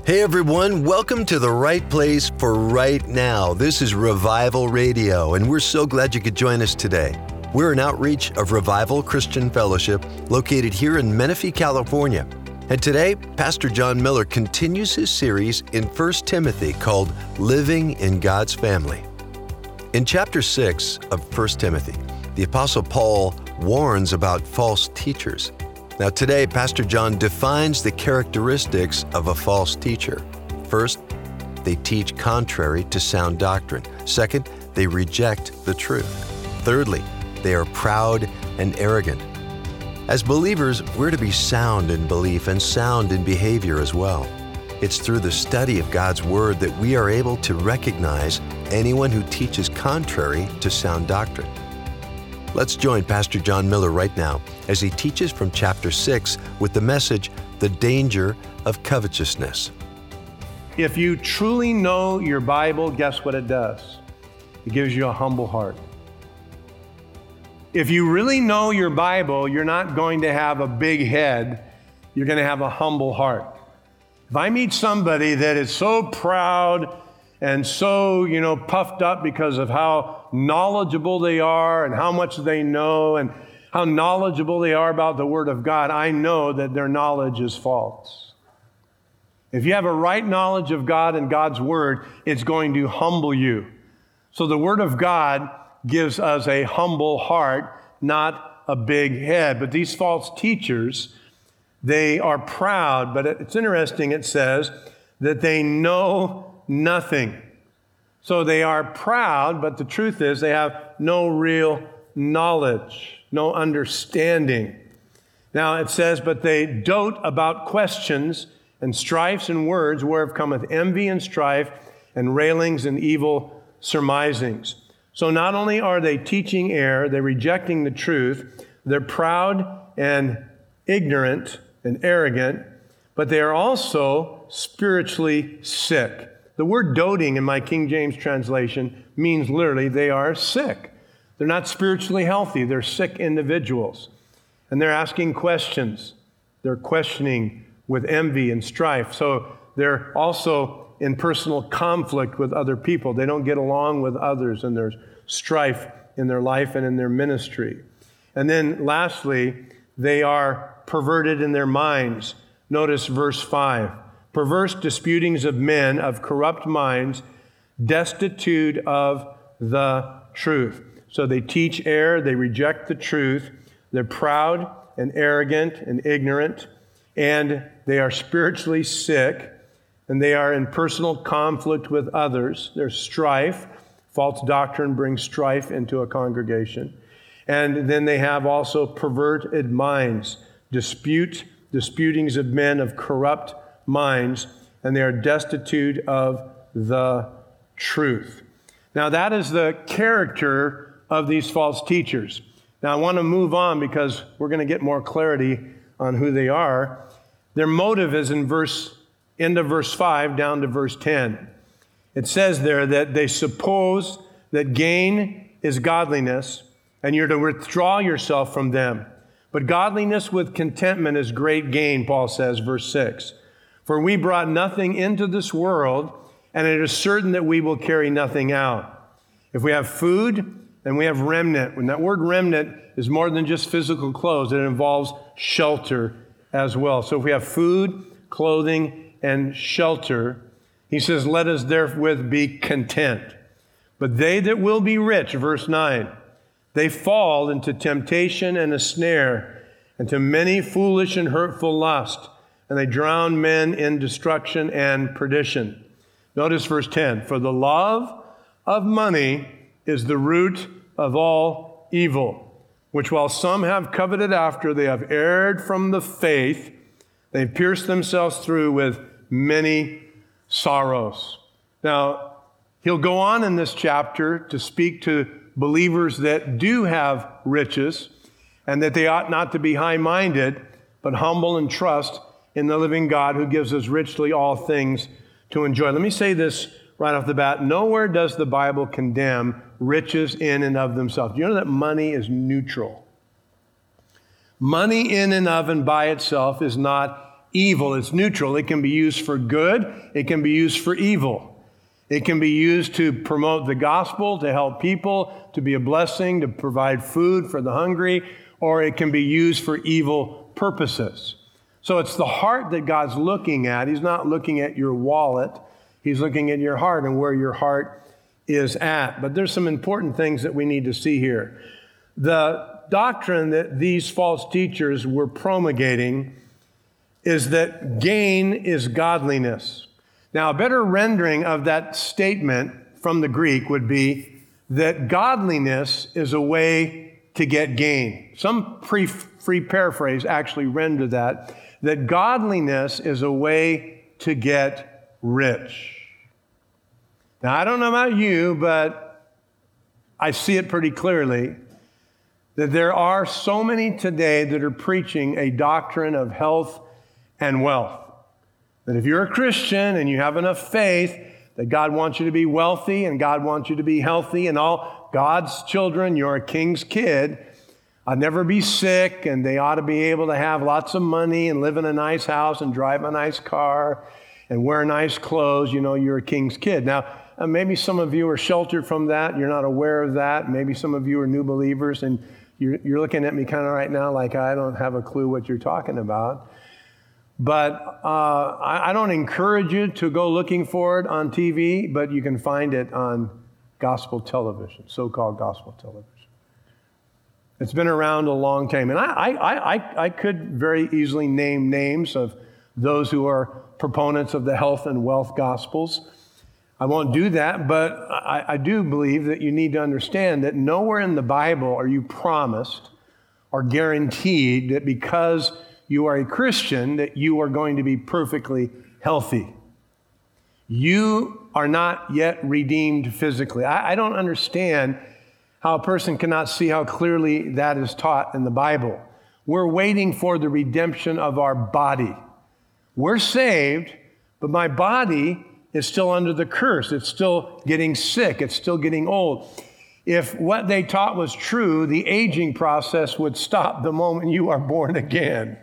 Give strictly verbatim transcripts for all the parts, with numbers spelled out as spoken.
Hey everyone, welcome to the right place for right now. This is Revival Radio, and we're so glad you could join us today. We're an outreach of Revival Christian Fellowship located here in Menifee, California. And today, Pastor John Miller continues his series in First Timothy called Living in God's Family. In chapter six of First Timothy, the Apostle Paul warns about false teachers. Now today, Pastor John defines the characteristics of a false teacher. First, they teach contrary to sound doctrine. Second, they reject the truth. Thirdly, they are proud and arrogant. As believers, we're to be sound in belief and sound in behavior as well. It's through the study of God's Word that we are able to recognize anyone who teaches contrary to sound doctrine. Let's join Pastor John Miller right now as he teaches from chapter six with the message, The Danger of Covetousness. If you truly know your Bible, guess what it does? It gives you a humble heart. If you really know your Bible, you're not going to have a big head. You're going to have a humble heart. If I meet somebody that is so proud and so, you know, puffed up because of how knowledgeable they are and how much they know and how knowledgeable they are about the Word of God, I know that their knowledge is false. If you have a right knowledge of God and God's Word, it's going to humble you. So the Word of God gives us a humble heart, not a big head. But these false teachers, they are proud, but it's interesting, it says that they know nothing. So they are proud, but the truth is they have no real knowledge, no understanding. Now it says, but they dote about questions and strifes and words, whereof cometh envy and strife and railings and evil surmisings. So not only are they teaching error, they're rejecting the truth, they're proud and ignorant and arrogant, but they are also spiritually sick. The word doting in my King James translation means literally they are sick. They're not spiritually healthy. They're sick individuals. And they're asking questions. They're questioning with envy and strife. So they're also in personal conflict with other people. They don't get along with others, and there's strife in their life and in their ministry. And then lastly, they are perverted in their minds. Notice verse five. Perverse disputings of men of corrupt minds, destitute of the truth. So they teach error, they reject the truth, they're proud and arrogant and ignorant, and they are spiritually sick, and they are in personal conflict with others. There's strife. False doctrine brings strife into a congregation. And then they have also perverted minds, dispute, disputings of men of corrupt minds, and they are destitute of the truth. Now that is the character of these false teachers. Now I want to move on because we're going to get more clarity on who they are. Their motive is in verse, end of verse five down to verse ten. It says there that they suppose that gain is godliness, and you're to withdraw yourself from them. But godliness with contentment is great gain, Paul says, verse six. For we brought nothing into this world, and it is certain that we will carry nothing out. If we have food, then we have remnant. And that word remnant is more than just physical clothes. It involves shelter as well. So if we have food, clothing, and shelter, he says, let us therewith be content. But they that will be rich, verse nine, they fall into temptation and a snare, and to many foolish and hurtful lusts, and they drown men in destruction and perdition. Notice verse ten, for the love of money is the root of all evil, which while some have coveted after, they have erred from the faith, they pierced themselves through with many sorrows. Now, he'll go on in this chapter to speak to believers that do have riches, and that they ought not to be high-minded, but humble and trust in the living God who gives us richly all things to enjoy. Let me say this right off the bat. Nowhere does the Bible condemn riches in and of themselves. Do you know that money is neutral? Money in and of and by itself is not evil. It's neutral. It can be used for good. It can be used for evil. It can be used to promote the gospel, to help people, to be a blessing, to provide food for the hungry, or it can be used for evil purposes. So it's the heart that God's looking at. He's not looking at your wallet. He's looking at your heart and where your heart is at. But there's some important things that we need to see here. The doctrine that these false teachers were promulgating is that gain is godliness. Now, a better rendering of that statement from the Greek would be that godliness is a way to get gain. Some pre- free paraphrase actually render that, that godliness is a way to get rich. Now, I don't know about you, but I see it pretty clearly that there are so many today that are preaching a doctrine of health and wealth. That if you're a Christian and you have enough faith that God wants you to be wealthy and God wants you to be healthy and all God's children, you're a king's kid, I'd never be sick and they ought to be able to have lots of money and live in a nice house and drive a nice car and wear nice clothes, you know, you're a king's kid. Now, uh, maybe some of you are sheltered from that. You're not aware of that. Maybe some of you are new believers and you're, you're looking at me kind of right now like I don't have a clue what you're talking about. But uh, I, I don't encourage you to go looking for it on T V, but you can find it on gospel television, so-called gospel television. It's been around a long time. And I, I, I, I could very easily name names of those who are proponents of the health and wealth gospels. I won't do that, but I, I do believe that you need to understand that nowhere in the Bible are you promised or guaranteed that because you are a Christian, that you are going to be perfectly healthy. You are not yet redeemed physically. I, I don't understand how a person cannot see how clearly that is taught in the Bible. We're waiting for the redemption of our body. We're saved, but my body is still under the curse. It's still getting sick. It's still getting old. If what they taught was true, the aging process would stop the moment you are born again.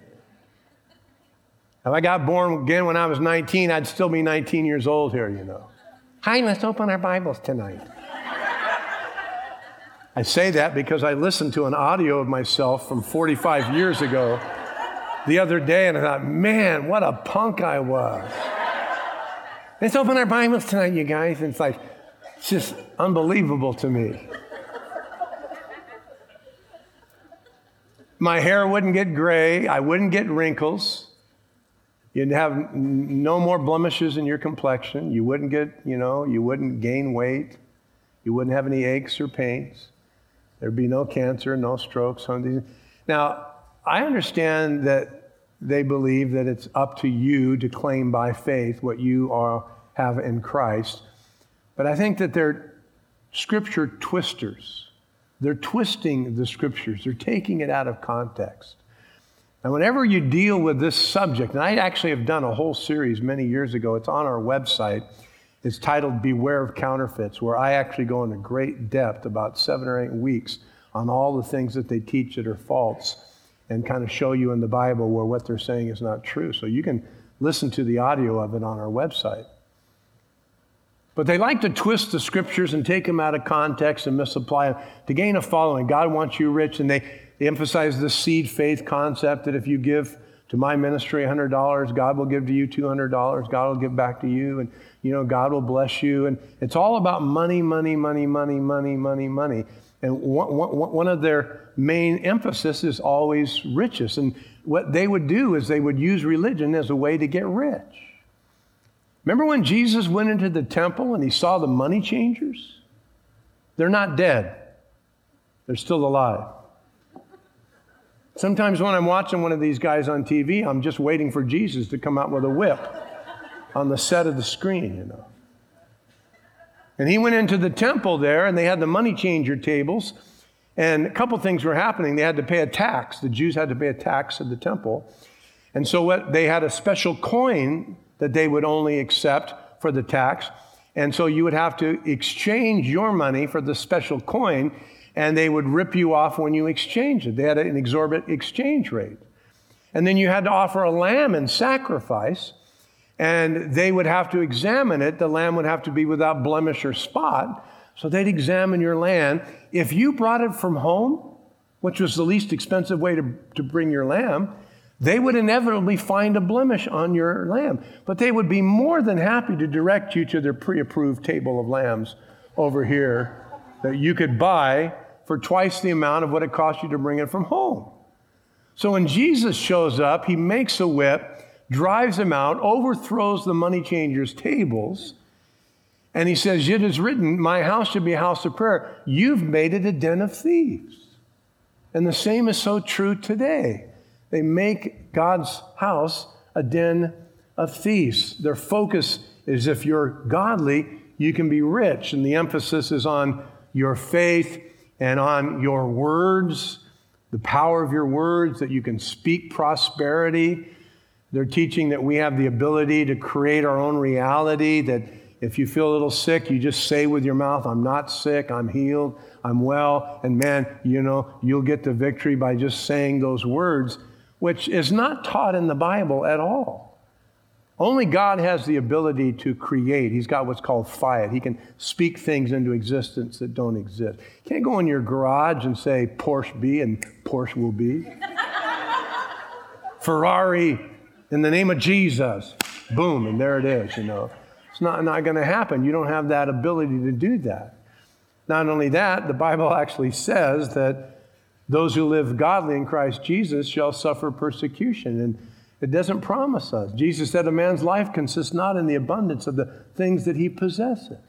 If I got born again when I was nineteen, I'd still be nineteen years old here, you know. Hi, let's open our Bibles tonight. I say that because I listened to an audio of myself from forty-five years ago the other day, and I thought, man, what a punk I was. Let's open our Bibles tonight, you guys. And it's like, it's just unbelievable to me. My hair wouldn't get gray. I wouldn't get wrinkles. You'd have no more blemishes in your complexion. You wouldn't get, you know, you wouldn't gain weight. You wouldn't have any aches or pains. There'd be no cancer, no strokes. Now, I understand that they believe that it's up to you to claim by faith what you are, have in Christ. But I think that they're scripture twisters. They're twisting the scriptures. They're taking it out of context. And whenever you deal with this subject, and I actually have done a whole series many years ago, it's on our website. It's titled Beware of Counterfeits, where I actually go into great depth, about seven or eight weeks, on all the things that they teach that are false and kind of show you in the Bible where what they're saying is not true. So you can listen to the audio of it on our website. But they like to twist the scriptures and take them out of context and misapply them to gain a following. God wants you rich, and they, they emphasize the seed faith concept that if you give to my ministry one hundred dollars, God will give to you two hundred dollars. God will give back to you, and you know, God will bless you. And it's all about money, money, money, money, money, money, money. And one, one, one of their main emphasis is always riches. And what they would do is they would use religion as a way to get rich. Remember when Jesus went into the temple and he saw the money changers? They're not dead. They're still alive. Sometimes when I'm watching one of these guys on T V, I'm just waiting for Jesus to come out with a whip on the set of the screen, you know. And he went into the temple there, and they had the money changer tables, and a couple things were happening. They had to pay a tax. The Jews had to pay a tax at the temple. And so what, they had a special coin that they would only accept for the tax. And so you would have to exchange your money for the special coin, and they would rip you off when you exchanged it. They had an exorbitant exchange rate. And then you had to offer a lamb in sacrifice, and they would have to examine it. The lamb would have to be without blemish or spot. So they'd examine your lamb. If you brought it from home, which was the least expensive way to, to bring your lamb, they would inevitably find a blemish on your lamb. But they would be more than happy to direct you to their pre-approved table of lambs over here that you could buy for twice the amount of what it cost you to bring it from home. So when Jesus shows up, he makes a whip, drives them out, overthrows the money changers' tables, and he says, it is written, my house should be a house of prayer. You've made it a den of thieves. And the same is so true today. They make God's house a den of thieves. Their focus is if you're godly, you can be rich. And the emphasis is on your faith and on your words, the power of your words, that you can speak prosperity. They're teaching that we have the ability to create our own reality, that if you feel a little sick, you just say with your mouth, I'm not sick, I'm healed, I'm well. And man, you know, you'll get the victory by just saying those words, which is not taught in the Bible at all. Only God has the ability to create. He's got what's called fiat. He can speak things into existence that don't exist. You can't go in your garage and say, Porsche be, and Porsche will be. Ferrari, in the name of Jesus. Boom, and there it is, you know. It's not, not going to happen. You don't have that ability to do that. Not only that, the Bible actually says that those who live godly in Christ Jesus shall suffer persecution. And it doesn't promise us. Jesus said a man's life consists not in the abundance of the things that he possesses.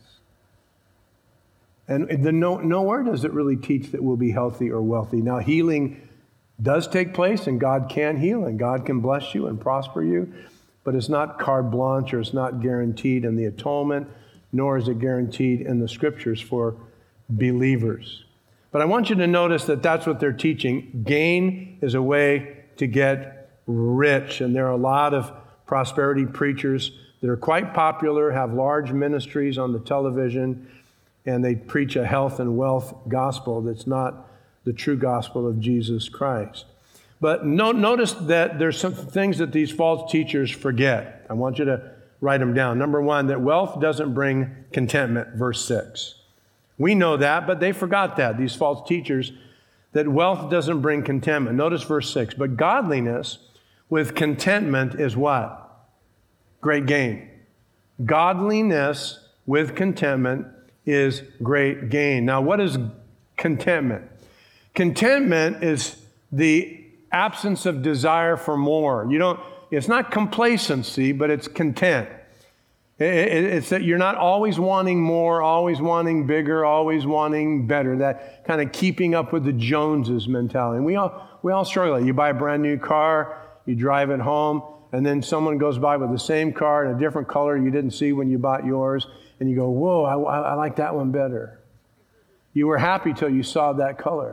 And the no, nowhere does it really teach that we'll be healthy or wealthy. Now, healing does take place, and God can heal, and God can bless you and prosper you, but it's not carte blanche, or it's not guaranteed in the atonement, nor is it guaranteed in the scriptures for believers. But I want you to notice that that's what they're teaching. Gain is a way to get rich, and there are a lot of prosperity preachers that are quite popular, have large ministries on the television, and they preach a health and wealth gospel that's not the true gospel of Jesus Christ. But no, notice that there's some things that these false teachers forget. I want you to write them down. Number one, that wealth doesn't bring contentment, verse six. We know that, but they forgot that, these false teachers, that wealth doesn't bring contentment. Notice verse six. But godliness with contentment is what? Great gain. Godliness with contentment is great gain. Now, what is contentment? Contentment is the absence of desire for more. You don't, it's not complacency, but it's content. It's that you're not always wanting more, always wanting bigger, always wanting better. That kind of keeping up with the Joneses mentality. And we all, we all struggle. You buy a brand new car, you drive it home, and then someone goes by with the same car in a different color you didn't see when you bought yours, and you go, whoa, I, I like that one better. You were happy till you saw that color.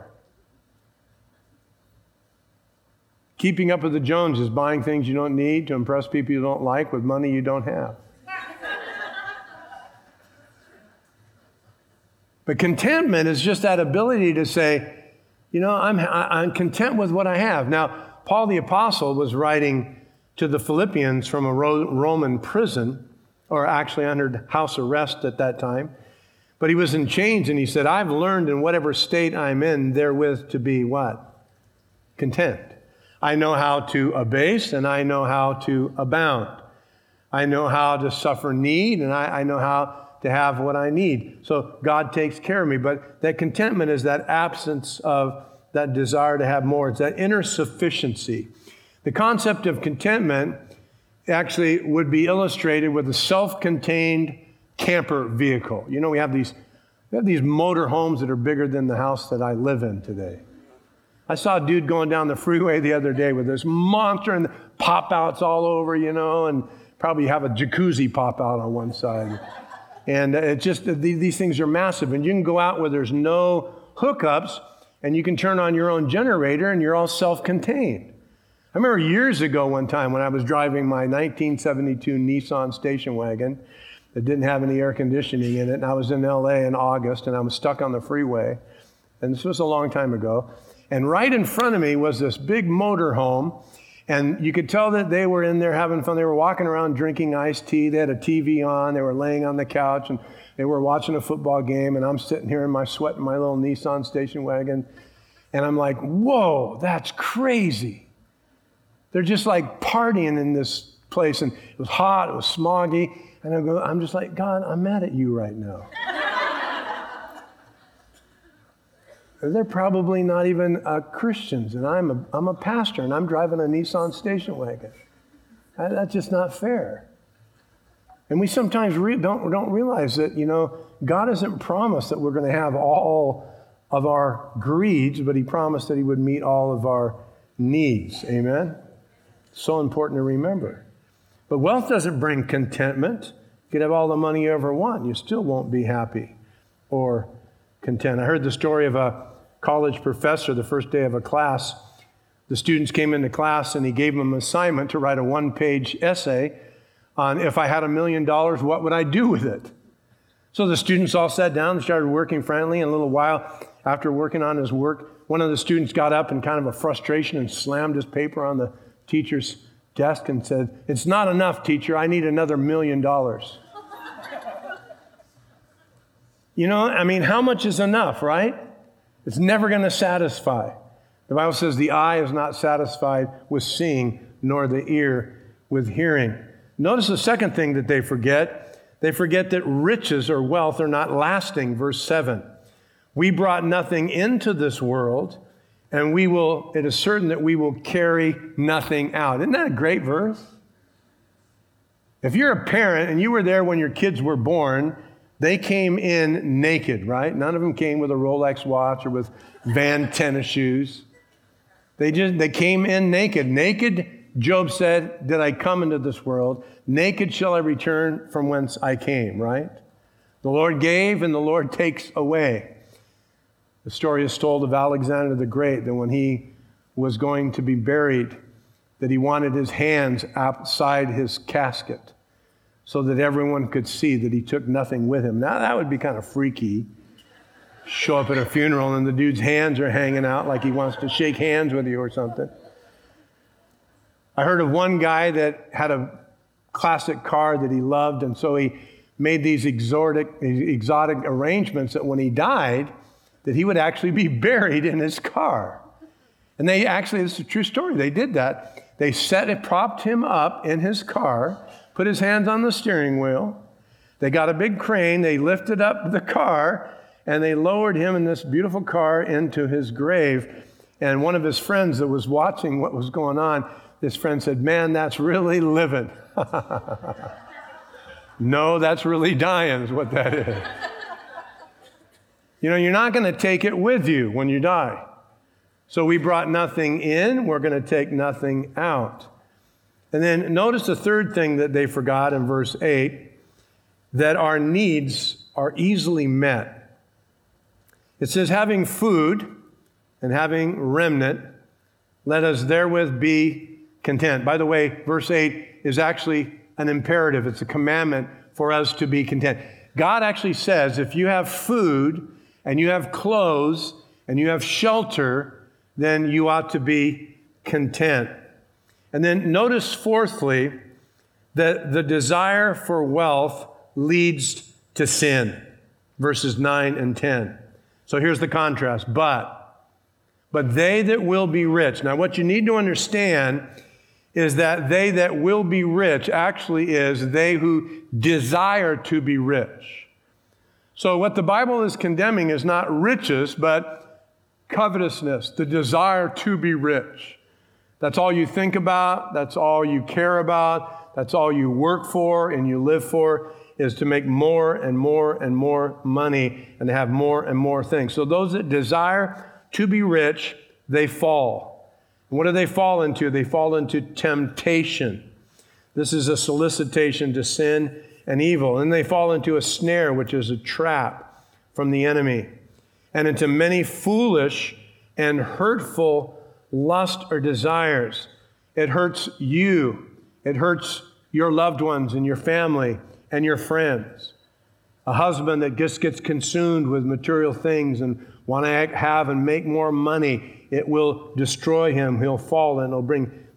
Keeping up with the Joneses, buying things you don't need to impress people you don't like with money you don't have. But contentment is just that ability to say, you know, I'm, I'm content with what I have. Now, Paul the Apostle was writing to the Philippians from a Roman prison, or actually under house arrest at that time. But he was in chains, and he said, I've learned in whatever state I'm in therewith to be what? Content. I know how to abase, and I know how to abound. I know how to suffer need, and I, I know how to have what I need. So God takes care of me. But that contentment is that absence of that desire to have more. It's that inner sufficiency. The concept of contentment actually would be illustrated with a self-contained camper vehicle. You know, we have these, we have these motor homes that are bigger than the house that I live in today. I saw a dude going down the freeway the other day with this monster and pop-outs all over, you know, and probably have a jacuzzi pop-out on one side. And it just, these things are massive. And you can go out where there's no hookups, and you can turn on your own generator, and you're all self-contained. I remember years ago one time when I was driving my nineteen seventy-two Nissan station wagon that didn't have any air conditioning in it, and I was in L A in August, and I was stuck on the freeway. And this was a long time ago. And right in front of me was this big motor home, And you could tell that they were in there having fun. They were walking around drinking iced tea. They had a T V on. They were laying on the couch, and they were watching a football game. And I'm sitting here in my sweat in my little Nissan station wagon. And I'm like, whoa, that's crazy. They're just like partying in this place. And it was hot. It was smoggy. And I go, I'm just like, God, I'm mad at you right now. They're probably not even uh, Christians, and I'm a, I'm a pastor, and I'm driving a Nissan station wagon. That, that's just not fair. And we sometimes re- don't, don't realize that, you know, God hasn't promised that we're going to have all of our greeds, but he promised that he would meet all of our needs. Amen? So important to remember. But wealth doesn't bring contentment. You could have all the money you ever want. You still won't be happy or content. I heard the story of a college professor the first day of a class. The students came into class and he gave them an assignment to write a one-page essay on if I had a million dollars, what would I do with it? So the students all sat down and started working frantically. And a little while after working on his work, one of the students got up in kind of a frustration and slammed his paper on the teacher's desk and said, "It's not enough, teacher. I need another million dollars." You know, I mean, how much is enough, right? It's never going to satisfy. The Bible says the eye is not satisfied with seeing, nor the ear with hearing. Notice the second thing that they forget. They forget that riches or wealth are not lasting. Verse seven. We brought nothing into this world, and we will, it is certain that we will carry nothing out. Isn't that a great verse? If you're a parent and you were there when your kids were born, they came in naked, right? None of them came with a Rolex watch or with Van tennis shoes. They just, they came in naked. Naked, Job said, did I come into this world. Naked shall I return from whence I came, right? The Lord gave and the Lord takes away. The story is told of Alexander the Great, that when he was going to be buried, that he wanted his hands outside his casket, so that everyone could see that he took nothing with him. Now, that would be kind of freaky. Show up at a funeral and the dude's hands are hanging out like he wants to shake hands with you or something. I heard of one guy that had a classic car that he loved, and so he made these exotic, exotic arrangements that when he died, that he would actually be buried in his car. And they actually, this is a true story, they did that. They set it, propped him up in his car, put his hands on the steering wheel. They got a big crane, they lifted up the car, and they lowered him in this beautiful car into his grave. And one of his friends that was watching what was going on, this friend said, "Man, that's really living." No, that's really dying is what that is. You know, you're not going to take it with you when you die. So we brought nothing in, we're going to take nothing out. And then notice the third thing that they forgot in verse eight, that our needs are easily met. It says, having food and having remnant, let us therewith be content. By the way, verse eight is actually an imperative. It's a commandment for us to be content. God actually says, if you have food and you have clothes and you have shelter, then you ought to be content. And then notice fourthly, that the desire for wealth leads to sin. Verses nine and ten. So here's the contrast. But, but they that will be rich. Now what you need to understand is that they that will be rich actually is they who desire to be rich. So what the Bible is condemning is not riches, but covetousness, the desire to be rich. That's all you think about. That's all you care about. That's all you work for and you live for, is to make more and more and more money and to have more and more things. So those that desire to be rich, they fall. And what do they fall into? They fall into temptation. This is a solicitation to sin and evil. And they fall into a snare, which is a trap from the enemy, and into many foolish and hurtful lust or desires. It hurts you. It hurts your loved ones and your family and your friends. A husband that just gets consumed with material things and want to have and make more money, it will destroy him. He'll fall and it'll bring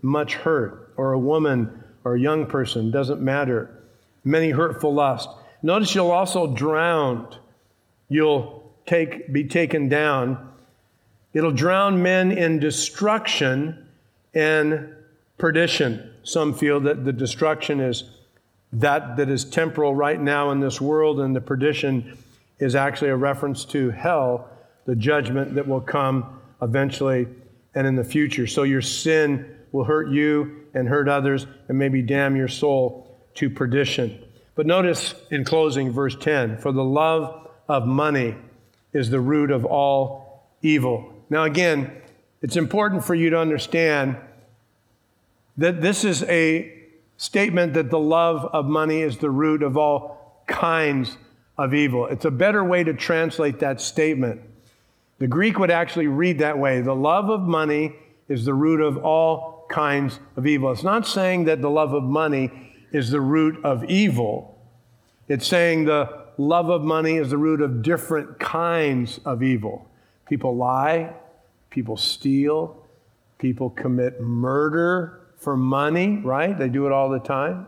much hurt, or a woman or a young person, doesn't matter. Many hurtful lusts. Notice you'll also drown. You'll take, be taken down. It'll drown men in destruction and perdition. Some feel that the destruction is that that is temporal right now in this world, and the perdition is actually a reference to hell, the judgment that will come eventually and in the future. So your sin will hurt you and hurt others and maybe damn your soul to perdition. But notice in closing, verse ten, for the love of money is the root of all evil. Now again, it's important for you to understand that this is a statement that the love of money is the root of all kinds of evil. It's a better way to translate that statement. The Greek would actually read that way. The love of money is the root of all kinds of evil. It's not saying that the love of money is the root of evil. It's saying the love of money is the root of different kinds of evil. People lie, people steal, people commit murder for money, right? They do it all the time.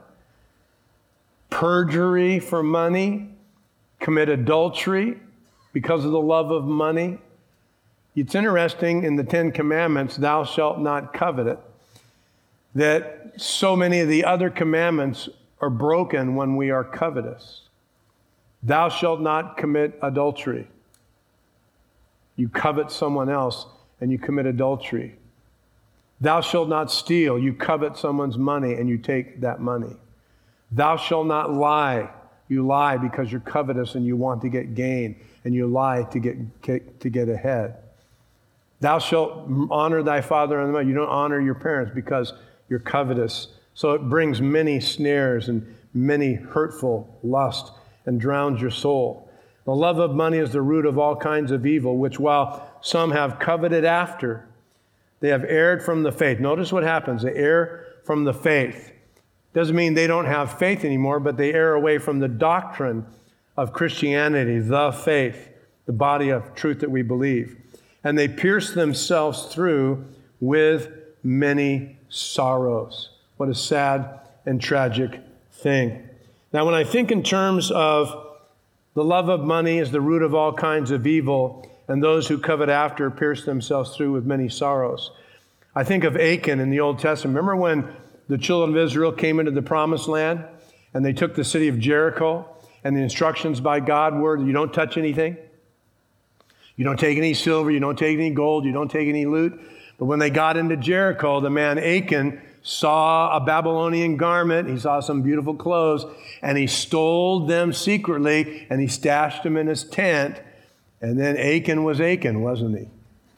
Perjury for money, commit adultery because of the love of money. It's interesting in the Ten Commandments, thou shalt not covet, that so many of the other commandments are broken when we are covetous. Thou shalt not commit adultery. You covet someone else and you commit adultery. Thou shalt not steal. You covet someone's money and you take that money. Thou shalt not lie. You lie because you're covetous and you want to get gain, and you lie to get, get to get ahead. Thou shalt honor thy father and mother. You don't honor your parents because you're covetous. So it brings many snares and many hurtful lusts and drowns your soul. The love of money is the root of all kinds of evil, which while some have coveted after, they have erred from the faith. Notice what happens. They err from the faith. Doesn't mean they don't have faith anymore, but they err away from the doctrine of Christianity, the faith, the body of truth that we believe. And they pierce themselves through with many sorrows. What a sad and tragic thing. Now, when I think in terms of the love of money is the root of all kinds of evil, and those who covet after pierce themselves through with many sorrows, I think of Achan in the Old Testament. Remember when the children of Israel came into the promised land and they took the city of Jericho, and the instructions by God were, you don't touch anything. You don't take any silver, you don't take any gold, you don't take any loot. But when they got into Jericho, the man Achan saw a Babylonian garment, he saw some beautiful clothes, and he stole them secretly, and he stashed them in his tent. And then Achan was Achan, wasn't he?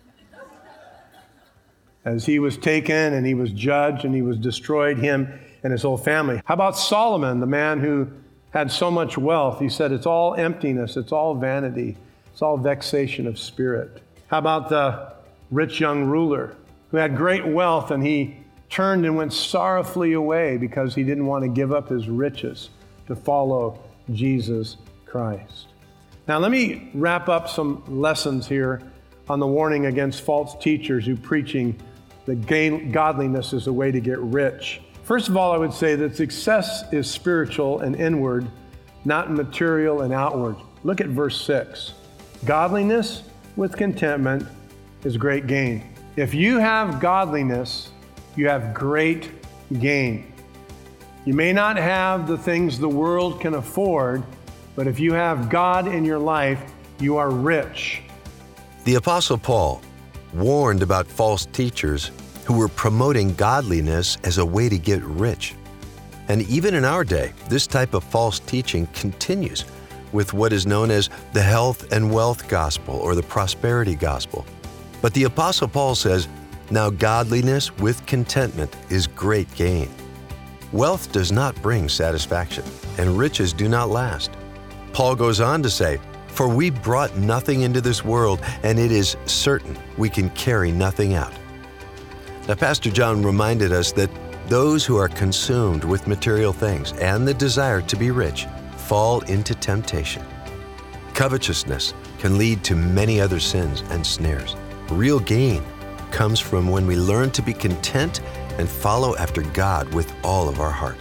As he was taken and he was judged and he was destroyed, him and his whole family. How about Solomon, the man who had so much wealth? He said, it's all emptiness, it's all vanity, it's all vexation of spirit. How about the rich young ruler who had great wealth, and he turned and went sorrowfully away because he didn't want to give up his riches to follow Jesus Christ. Now let me wrap up some lessons here on the warning against false teachers who preaching that godliness is a way to get rich. First of all, I would say that success is spiritual and inward, not material and outward. Look at verse six. Godliness with contentment is great gain. If you have godliness, you have great gain. You may not have the things the world can afford, but if you have God in your life, you are rich. The Apostle Paul warned about false teachers who were promoting godliness as a way to get rich. And even in our day, this type of false teaching continues with what is known as the health and wealth gospel or the prosperity gospel. But the Apostle Paul says, now godliness with contentment is great gain. Wealth does not bring satisfaction, and riches do not last. Paul goes on to say, for we brought nothing into this world, and it is certain we can carry nothing out. Now, Pastor John reminded us that those who are consumed with material things and the desire to be rich fall into temptation. Covetousness can lead to many other sins and snares. Real gain comes from when we learn to be content and follow after God with all of our heart.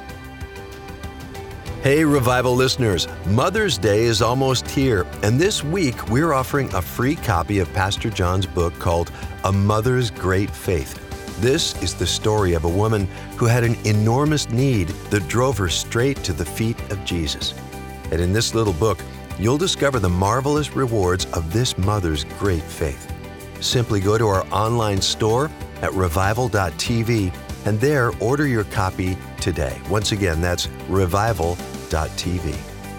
Hey, Revival listeners, Mother's Day is almost here, and this week we're offering a free copy of Pastor John's book called A Mother's Great Faith. This is the story of a woman who had an enormous need that drove her straight to the feet of Jesus. And in this little book, you'll discover the marvelous rewards of this mother's great faith. Simply go to our online store at revival dot t v and there order your copy today. Once again, that's revival dot t v.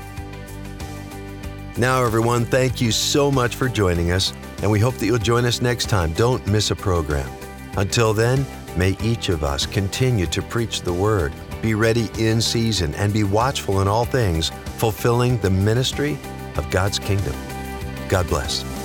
Now, everyone, thank you so much for joining us, and we hope that you'll join us next time. Don't miss a program. Until then, may each of us continue to preach the Word, be ready in season, and be watchful in all things, fulfilling the ministry of God's kingdom. God bless.